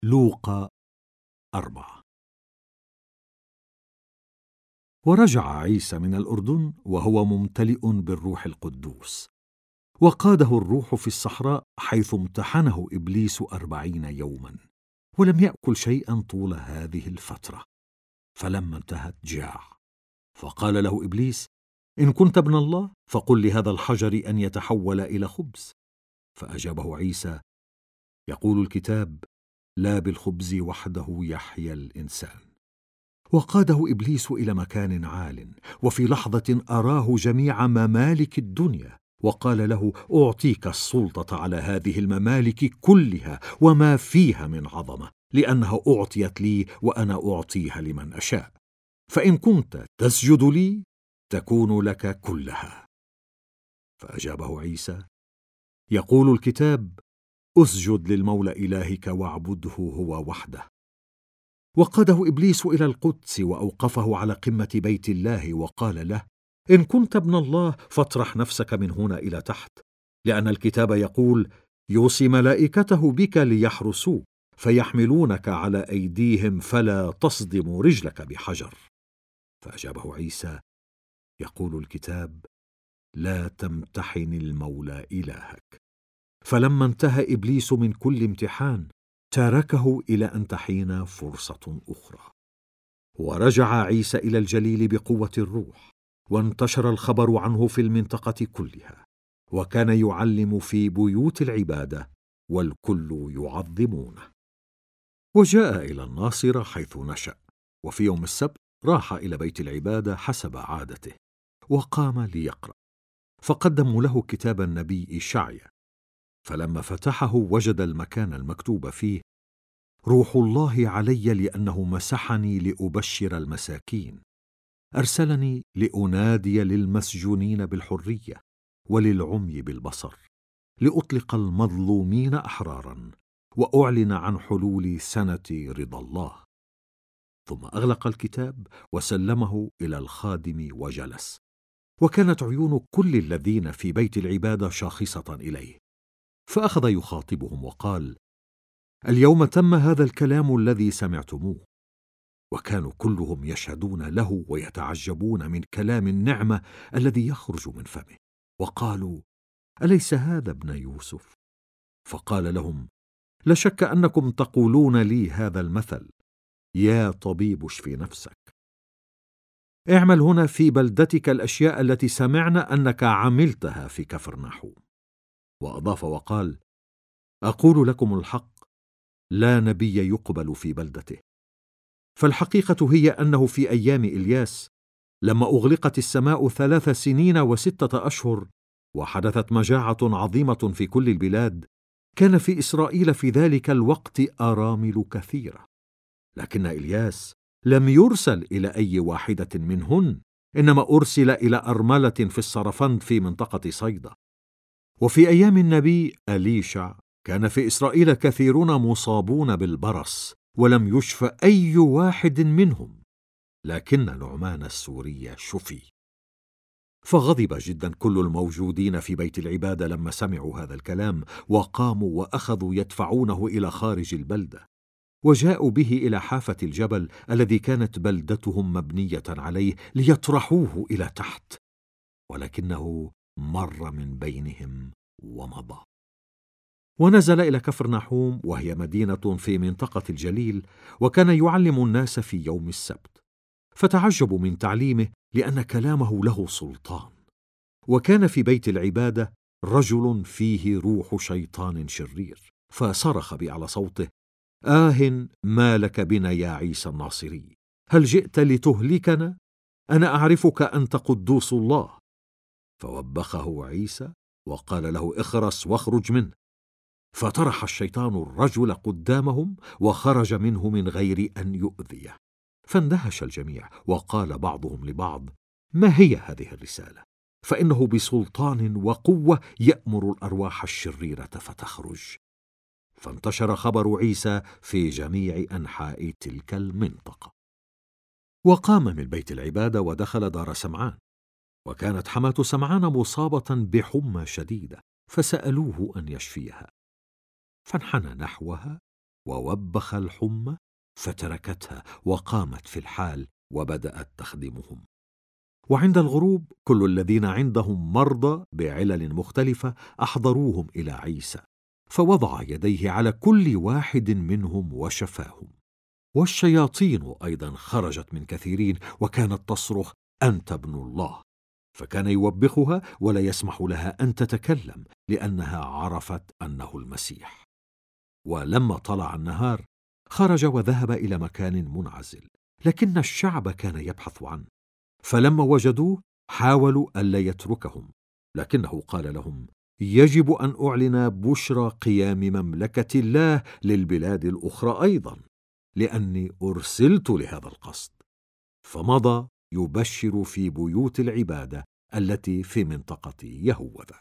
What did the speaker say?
لوقا 4. ورجع عيسى من الأردن وهو ممتلئ بالروح القدوس، وقاده الروح في الصحراء حيث امتحنه إبليس 40 يوما، ولم يأكل شيئا طول هذه الفترة. فلما انتهت جاع، فقال له إبليس: إن كنت ابن الله فقل لهذا الحجر أن يتحول إلى خبز. فأجابه عيسى: يقول الكتاب: لا بالخبز وحده يحيا الإنسان. وقاده إبليس إلى مكان عال، وفي لحظة أراه جميع ممالك الدنيا، وقال له: أعطيك السلطة على هذه الممالك كلها وما فيها من عظمة، لأنها أعطيت لي وأنا أعطيها لمن أشاء، فإن كنت تسجد لي تكون لك كلها. فأجابه عيسى: يقول الكتاب: أسجد للمولى إلهك واعبده هو وحده. وقاده إبليس إلى القدس وأوقفه على قمة بيت الله، وقال له: إن كنت ابن الله فاطرح نفسك من هنا إلى تحت، لأن الكتاب يقول: يوصي ملائكته بك ليحرسوك، فيحملونك على أيديهم فلا تصدم رجلك بحجر. فأجابه عيسى: يقول الكتاب: لا تمتحن المولى إلهك. فلما انتهى إبليس من كل امتحان تركه إلى أن تحين فرصة أخرى. ورجع عيسى إلى الجليل بقوة الروح، وانتشر الخبر عنه في المنطقة كلها، وكان يعلم في بيوت العبادة والكل يعظمونه. وجاء إلى الناصرة حيث نشأ، وفي يوم السبت راح إلى بيت العبادة حسب عادته، وقام ليقرأ، فقدموا له كتاب النبي إشعيا. فلما فتحه وجد المكان المكتوب فيه: روح الله علي لأنه مسحني لأبشر المساكين، أرسلني لأنادي للمسجونين بالحرية وللعمي بالبصر، لأطلق المظلومين أحرارا، وأعلن عن حلول سنة رضا الله. ثم أغلق الكتاب وسلمه إلى الخادم وجلس، وكانت عيون كل الذين في بيت العبادة شاخصة إليه، فأخذ يخاطبهم وقال: اليوم تم هذا الكلام الذي سمعتموه. وكانوا كلهم يشهدون له ويتعجبون من كلام النعمة الذي يخرج من فمه، وقالوا: أليس هذا ابن يوسف؟ فقال لهم: لا شك أنكم تقولون لي هذا المثل: يا طبيب اشفي نفسك، اعمل هنا في بلدتك الأشياء التي سمعنا أنك عملتها في كفرناحوم. وأضاف وقال: أقول لكم الحق، لا نبي يقبل في بلدته. فالحقيقة هي أنه في أيام إلياس، لما أغلقت السماء 3 سنين و6 أشهر، وحدثت مجاعة عظيمة في كل البلاد، كان في إسرائيل في ذلك الوقت أرامل كثيرة، لكن إلياس لم يرسل إلى أي واحدة منهن، إنما أرسل إلى أرملة في الصرفند في منطقة صيدا. وفي أيام النبي أليشع كان في إسرائيل كثيرون مصابون بالبرص، ولم يشفى أي واحد منهم، لكن نعمان السوري شفي. فغضب جدا كل الموجودين في بيت العبادة لما سمعوا هذا الكلام، وقاموا وأخذوا يدفعونه إلى خارج البلدة، وجاءوا به إلى حافة الجبل الذي كانت بلدتهم مبنية عليه ليطرحوه إلى تحت، ولكنه مر من بينهم ومضى. ونزل إلى كفرناحوم، وهي مدينة في منطقة الجليل، وكان يعلم الناس في يوم السبت، فتعجبوا من تعليمه لأن كلامه له سلطان. وكان في بيت العبادة رجل فيه روح شيطان شرير، فصرخ بأعلى صوته: آه ما لك بنا يا عيسى الناصري؟ هل جئت لتهلكنا؟ أنا أعرفك أنت قدوس الله. فوبخه عيسى وقال له: اخرس واخرج منه. فطرح الشيطان الرجل قدامهم، وخرج منه من غير أن يؤذيه. فاندهش الجميع، وقال بعضهم لبعض: ما هي هذه الرسالة؟ فإنه بسلطان وقوة يأمر الأرواح الشريرة فتخرج. فانتشر خبر عيسى في جميع أنحاء تلك المنطقة. وقام من بيت العبادة ودخل دار سمعان، وكانت حماة سمعان مصابة بحمى شديدة، فسألوه أن يشفيها، فانحنى نحوها ووبخ الحمى فتركتها وقامت في الحال وبدأت تخدمهم. وعند الغروب كل الذين عندهم مرضى بعلل مختلفة أحضروهم إلى عيسى، فوضع يديه على كل واحد منهم وشفاهم. والشياطين أيضا خرجت من كثيرين وكانت تصرخ: أنت ابن الله. فكان يوبخها ولا يسمح لها أن تتكلم لأنها عرفت أنه المسيح. ولما طلع النهار خرج وذهب إلى مكان منعزل، لكن الشعب كان يبحث عنه، فلما وجدوه حاولوا ألا يتركهم، لكنه قال لهم: يجب أن أعلن بشرى قيام مملكة الله للبلاد الأخرى أيضا، لأني أرسلت لهذا القصد. فمضى يبشر في بيوت العبادة التي في منطقة يهوذا.